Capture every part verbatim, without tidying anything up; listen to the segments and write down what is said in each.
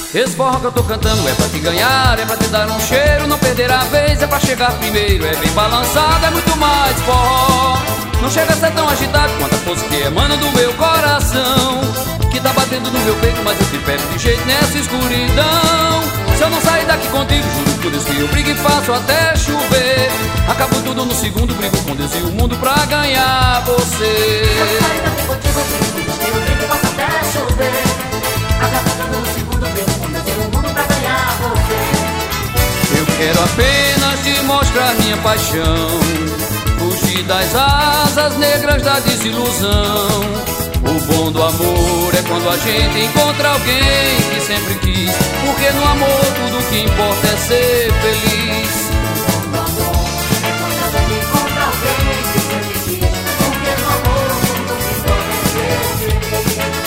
Esse forró que eu tô cantando é pra te ganhar, é pra te dar um cheiro, não perder a vez, é pra chegar primeiro. É bem balançado, é muito mais forró. Não chega a ser tão agitado quanto a força que emana do meu coração, que tá batendo no meu peito, mas eu te pego de jeito nessa escuridão. Se eu não sair daqui contigo, juro por Deus que eu brigo e faço até chover. Acabo tudo no segundo, brigo com Deus e o mundo pra ganhar você. Se eu não sair daqui contigo, juro por Deus que eu brigo e faço até chover. Acabo tudo no segundo, brigo com Deus e o mundo pra ganhar você. Eu quero apenas te mostrar minha paixão, fugir das asas negras da desilusão. O bom do amor é quando a gente encontra alguém que sempre quis, porque no amor tudo que importa é ser feliz. O bom do amor é quando a gente encontra alguém que sempre quis, porque no amor tudo que importa é ser feliz.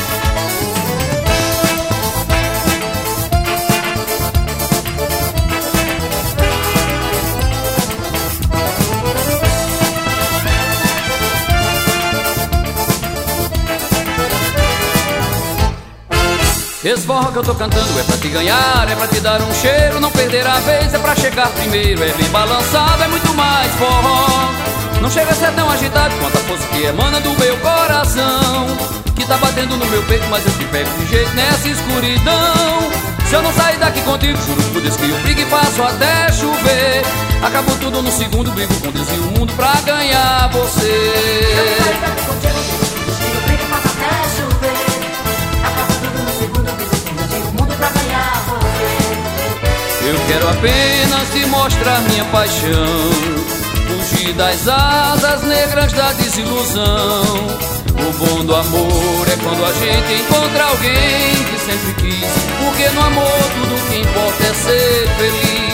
Esse forró que eu tô cantando é pra te ganhar, é pra te dar um cheiro, não perder a vez, é pra chegar primeiro. É bem balançado, é muito mais forró. Não chega a ser tão agitado quanto a força que emana do meu coração, que tá batendo no meu peito, mas eu te pego de jeito nessa escuridão. Se eu não sair daqui contigo, juro por Deus que eu brigo e faço até chover. Acabo tudo no segundo, brigo com Deus e o mundo pra ganhar você. Se eu não sair daqui contigo, juro por Deus que eu brigo e faço até chover. Acabo tudo no segundo, brigo com Deus e o mundo pra ganhar você. Eu quero apenas te mostrar minha paixão, fugir das asas negras da desilusão. O bom do amor é quando a gente encontra alguém que sempre quis, porque no amor tudo que importa é ser feliz.